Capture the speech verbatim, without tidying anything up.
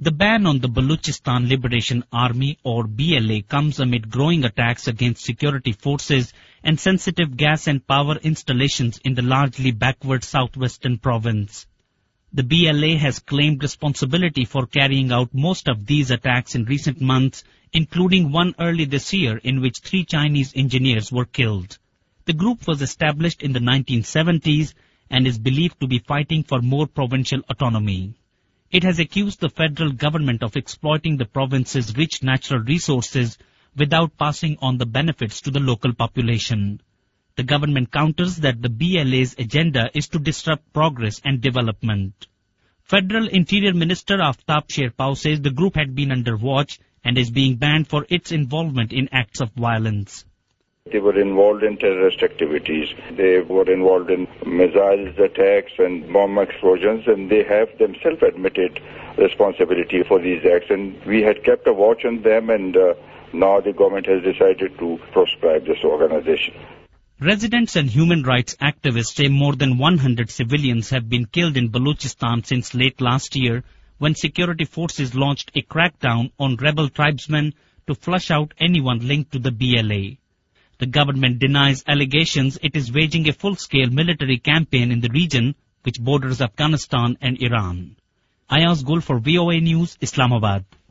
The ban on the Balochistan Liberation Army or B L A comes amid growing attacks against security forces and sensitive gas and power installations in the largely backward southwestern province. The B L A has claimed responsibility for carrying out most of these attacks in recent months, including one early this year in which three Chinese engineers were killed. The group was established in the nineteen seventies and is believed to be fighting for more provincial autonomy. It has accused the federal government of exploiting the province's rich natural resources without passing on the benefits to the local population. The government counters that the B L A's agenda is to disrupt progress and development. Federal Interior Minister Aftab Sherpao says the group had been under watch and is being banned for its involvement in acts of violence. They were involved in terrorist activities. They were involved in missiles attacks and bomb explosions, and they have themselves admitted responsibility for these acts. And we had kept a watch on them, and uh, now the government has decided to proscribe this organization. Residents and human rights activists say more than one hundred civilians have been killed in Balochistan since late last year, when security forces launched a crackdown on rebel tribesmen to flush out anyone linked to the B L A. The government denies allegations it is waging a full-scale military campaign in the region, which borders Afghanistan and Iran. Ayaz Gul for V O A News, Islamabad.